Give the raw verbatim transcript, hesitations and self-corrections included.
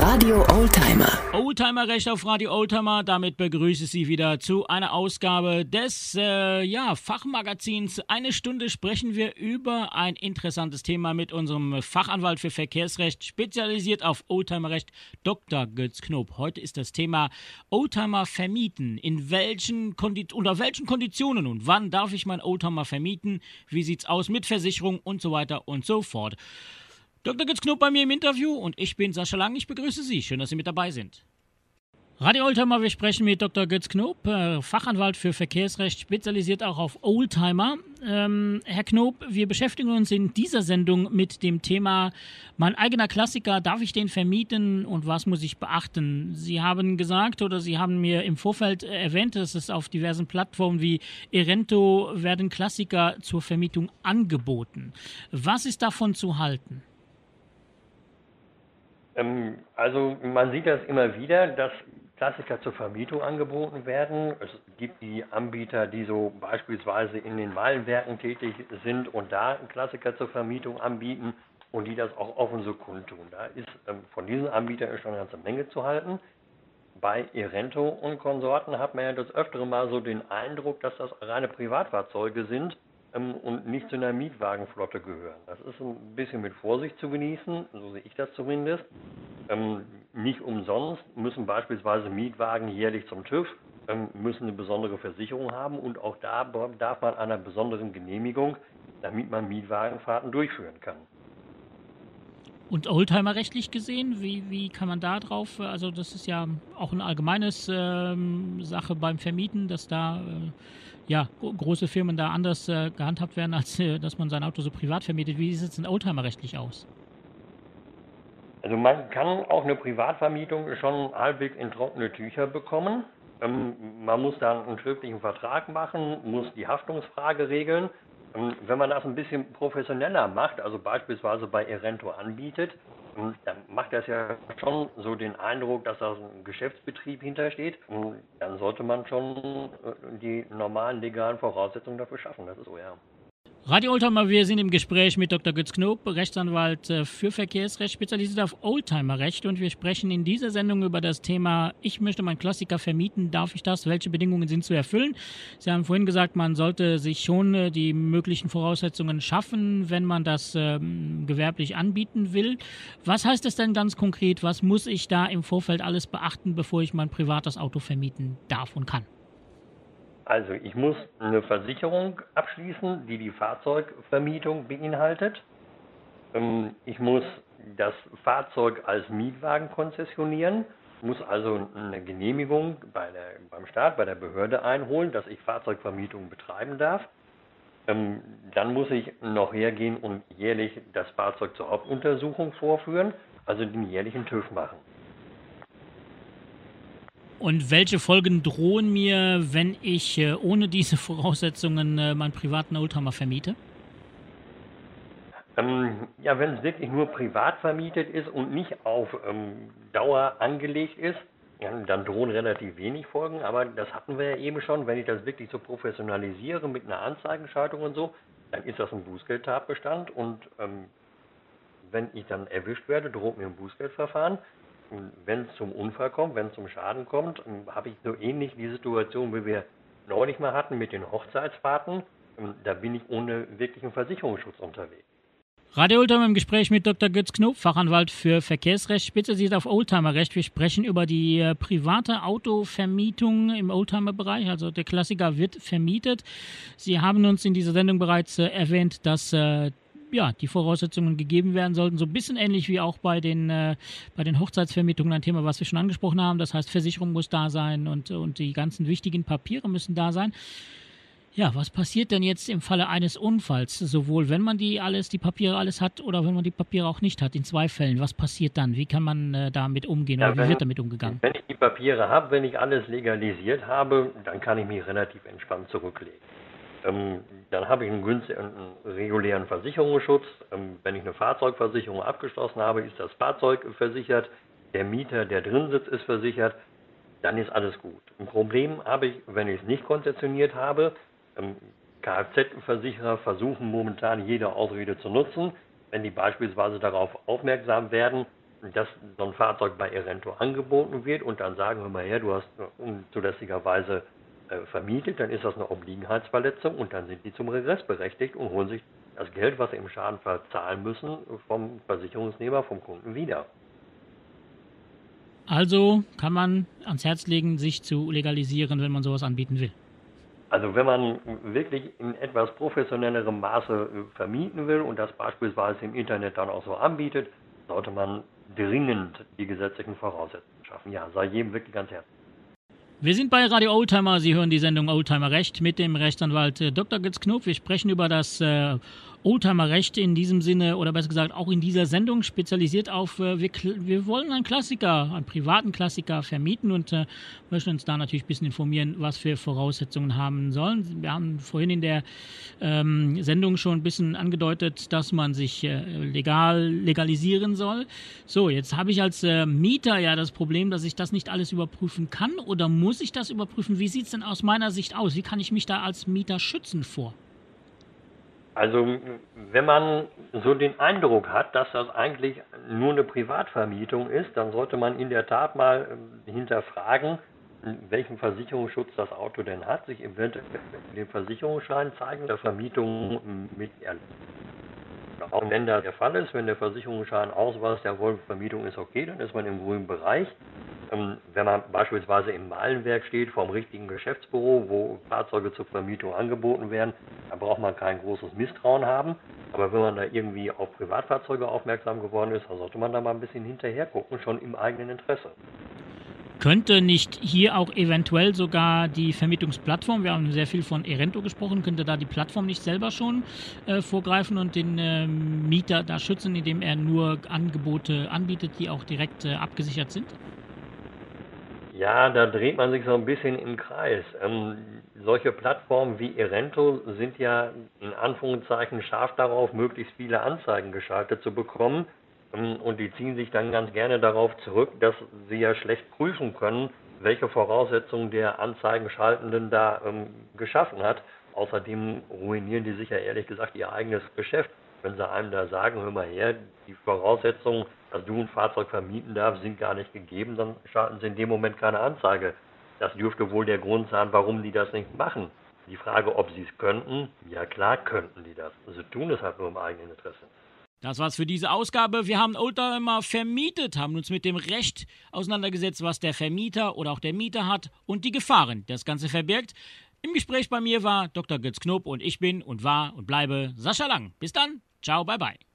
Radio Oldtimer. Oldtimer-Recht auf Radio Oldtimer. Damit begrüße ich Sie wieder zu einer Ausgabe des äh, ja, Fachmagazins. Eine Stunde sprechen wir über ein interessantes Thema mit unserem Fachanwalt für Verkehrsrecht, spezialisiert auf Oldtimer-Recht, Doktor Götz Knob. Heute ist das Thema Oldtimer vermieten. In welchen Kondi- unter welchen Konditionen und wann darf ich mein Oldtimer vermieten? Wie sieht's aus mit Versicherung und so weiter und so fort. Doktor Götz Knob bei mir im Interview und ich bin Sascha Lang. Ich begrüße Sie. Schön, dass Sie mit dabei sind. Radio Oldtimer, wir sprechen mit Doktor Götz Knob, äh, Fachanwalt für Verkehrsrecht, spezialisiert auch auf Oldtimer. Ähm, Herr Knob, wir beschäftigen uns in dieser Sendung mit dem Thema mein eigener Klassiker, darf ich den vermieten und was muss ich beachten? Sie haben gesagt oder Sie haben mir im Vorfeld erwähnt, dass es auf diversen Plattformen wie Irento werden Klassiker zur Vermietung angeboten. Was ist davon zu halten? Also man sieht das immer wieder, dass Klassiker zur Vermietung angeboten werden. Es gibt die Anbieter, die so beispielsweise in den Meilenwerken tätig sind und da Klassiker zur Vermietung anbieten und die das auch offen so kundtun. Da ist ähm, von diesen Anbietern schon eine ganze Menge zu halten. Bei Irento und Konsorten hat man ja das öftere Mal so den Eindruck, dass das reine Privatfahrzeuge sind und nicht zu einer Mietwagenflotte gehören. Das ist ein bisschen mit Vorsicht zu genießen, so sehe ich das zumindest. Ähm, nicht umsonst müssen beispielsweise Mietwagen jährlich zum TÜV, ähm, müssen eine besondere Versicherung haben und auch da darf man einer besonderen Genehmigung, damit man Mietwagenfahrten durchführen kann. Und Oldtimer-rechtlich gesehen, wie, wie kann man da drauf, also das ist ja auch eine allgemeine ähm, Sache beim Vermieten, dass da äh, ja, große Firmen da anders äh, gehandhabt werden, als äh, dass man sein Auto so privat vermietet. Wie sieht es denn Oldtimer-rechtlich aus? Also man kann auch eine Privatvermietung schon halbwegs in trockene Tücher bekommen. Ähm, man muss dann einen schriftlichen Vertrag machen, muss die Haftungsfrage regeln. Ähm, wenn man das ein bisschen professioneller macht, also beispielsweise bei Irento anbietet, ähm, dann macht das ja schon so den Eindruck, dass da ein Geschäftsbetrieb hintersteht. Ähm, dann sollte man schon äh, die normalen legalen Voraussetzungen dafür schaffen. Das ist so, ja. Radio Oldtimer, wir sind im Gespräch mit Doktor Götz Knob, Rechtsanwalt für Verkehrsrecht, spezialisiert auf Oldtimer-Recht und wir sprechen in dieser Sendung über das Thema, ich möchte meinen Klassiker vermieten, darf ich das, welche Bedingungen sind zu erfüllen? Sie haben vorhin gesagt, man sollte sich schon die möglichen Voraussetzungen schaffen, wenn man das ähm, gewerblich anbieten will. Was heißt das denn ganz konkret, was muss ich da im Vorfeld alles beachten, bevor ich mein privates Auto vermieten darf und kann? Also ich muss eine Versicherung abschließen, die die Fahrzeugvermietung beinhaltet. Ich muss das Fahrzeug als Mietwagen konzessionieren, muss also eine Genehmigung bei der, beim Staat, bei der Behörde einholen, dass ich Fahrzeugvermietung betreiben darf. Dann muss ich noch hergehen und jährlich das Fahrzeug zur Hauptuntersuchung vorführen, also den jährlichen TÜV machen. Und welche Folgen drohen mir, wenn ich äh, ohne diese Voraussetzungen äh, meinen privaten Oldtimer vermiete? Ähm, ja, wenn es wirklich nur privat vermietet ist und nicht auf ähm, Dauer angelegt ist, ja, dann drohen relativ wenig Folgen. Aber das hatten wir ja eben schon. Wenn ich das wirklich so professionalisiere mit einer Anzeigenschaltung und so, dann ist das ein Bußgeldtatbestand. Und ähm, wenn ich dann erwischt werde, droht mir ein Bußgeldverfahren. Wenn es zum Unfall kommt, wenn es zum Schaden kommt, habe ich so ähnlich die Situation, wie wir neulich mal hatten mit den Hochzeitsfahrten. Da bin ich ohne wirklichen Versicherungsschutz unterwegs. Radio Oldtimer im Gespräch mit Doktor Götz Knob, Fachanwalt für Verkehrsrecht, spezialisiert auf Oldtimer-Recht. Wir sprechen über die äh, private Autovermietung im Oldtimer-Bereich. Also der Klassiker wird vermietet. Sie haben uns in dieser Sendung bereits äh, erwähnt, dass äh, ja, die Voraussetzungen gegeben werden sollten, so ein bisschen ähnlich wie auch bei den, äh, bei den Hochzeitsvermietungen, ein Thema, was wir schon angesprochen haben. Das heißt, Versicherung muss da sein und, und die ganzen wichtigen Papiere müssen da sein. Ja, was passiert denn jetzt im Falle eines Unfalls? Sowohl wenn man die alles, die Papiere alles hat oder wenn man die Papiere auch nicht hat, in zwei Fällen. Was passiert dann? Wie kann man äh, damit umgehen ja, oder wenn, wie wird damit umgegangen? Wenn ich die Papiere habe, wenn ich alles legalisiert habe, dann kann ich mich relativ entspannt zurücklegen. Ähm, dann habe ich einen günstigen, einen regulären Versicherungsschutz. Ähm, wenn ich eine Fahrzeugversicherung abgeschlossen habe, ist das Fahrzeug versichert, der Mieter, der drin sitzt, ist versichert, dann ist alles gut. Ein Problem habe ich, wenn ich es nicht konzessioniert habe. Ähm, Kfz-Versicherer versuchen momentan jede Ausrede zu nutzen. Wenn die beispielsweise darauf aufmerksam werden, dass so ein Fahrzeug bei Erento angeboten wird und dann sagen wir mal her, du hast unzulässigerweise äh, vermietet, dann ist das eine Obliegenheitsverletzung und dann sind die zum Regress berechtigt und holen sich das Geld, was sie im Schadenfall zahlen müssen, vom Versicherungsnehmer, vom Kunden wieder. Also kann man ans Herz legen, sich zu legalisieren, wenn man sowas anbieten will. Also wenn man wirklich in etwas professionellerem Maße vermieten will und das beispielsweise im Internet dann auch so anbietet, sollte man dringend die gesetzlichen Voraussetzungen schaffen. Ja, sei jedem wirklich ganz herzlich. Wir sind bei Radio Oldtimer. Sie hören die Sendung Oldtimer Recht mit dem Rechtsanwalt äh, Doktor Götz Knob. Wir sprechen über das äh, Oldtimer Recht in diesem Sinne oder besser gesagt auch in dieser Sendung spezialisiert auf, äh, wir, wir wollen einen Klassiker, einen privaten Klassiker vermieten und äh, möchten uns da natürlich ein bisschen informieren, was für Voraussetzungen haben sollen. Wir haben vorhin in der ähm, Sendung schon ein bisschen angedeutet, dass man sich äh, legal legalisieren soll. So, jetzt habe ich als äh, Mieter ja das Problem, dass ich das nicht alles überprüfen kann oder muss ich das überprüfen? Wie sieht es denn aus meiner Sicht aus? Wie kann ich mich da als Mieter schützen vor? Also wenn man so den Eindruck hat, dass das eigentlich nur eine Privatvermietung ist, dann sollte man in der Tat mal hinterfragen, welchen Versicherungsschutz das Auto denn hat, sich eventuell den Versicherungsschein zeigen, der Vermietung mit erlauben. Auch wenn das der Fall ist, wenn der Versicherungsschein ausweist, jawohl, Vermietung ist okay, dann ist man im grünen Bereich. Wenn man beispielsweise im Meilenwerk steht, vor dem richtigen Geschäftsbüro, wo Fahrzeuge zur Vermietung angeboten werden, da braucht man kein großes Misstrauen haben. Aber wenn man da irgendwie auf Privatfahrzeuge aufmerksam geworden ist, dann sollte man da mal ein bisschen hinterher gucken, schon im eigenen Interesse. Könnte nicht hier auch eventuell sogar die Vermietungsplattform, wir haben sehr viel von Erento gesprochen, könnte da die Plattform nicht selber schon äh, vorgreifen und den äh, Mieter da schützen, indem er nur Angebote anbietet, die auch direkt äh, abgesichert sind? Ja, da dreht man sich so ein bisschen im Kreis. Ähm, solche Plattformen wie Erento sind ja in Anführungszeichen scharf darauf, möglichst viele Anzeigen geschaltet zu bekommen. Ähm, und die ziehen sich dann ganz gerne darauf zurück, dass sie ja schlecht prüfen können, welche Voraussetzungen der Anzeigenschaltenden da ähm, geschaffen hat. Außerdem ruinieren die sich ja ehrlich gesagt ihr eigenes Geschäft. Wenn sie einem da sagen, hör mal her, die Voraussetzungen, dass du ein Fahrzeug vermieten darfst, sind gar nicht gegeben, dann schalten sie in dem Moment keine Anzeige. Das dürfte wohl der Grund sein, warum die das nicht machen. Die Frage, ob sie es könnten, ja klar könnten die das. Sie tun es halt nur im eigenen Interesse. Das war's für diese Ausgabe. Wir haben Oldtimer vermietet, haben uns mit dem Recht auseinandergesetzt, was der Vermieter oder auch der Mieter hat und die Gefahren, die das Ganze verbirgt. Im Gespräch bei mir war Doktor Götz Knob und ich bin und war und bleibe Sascha Lang. Bis dann. Ciao, bye bye.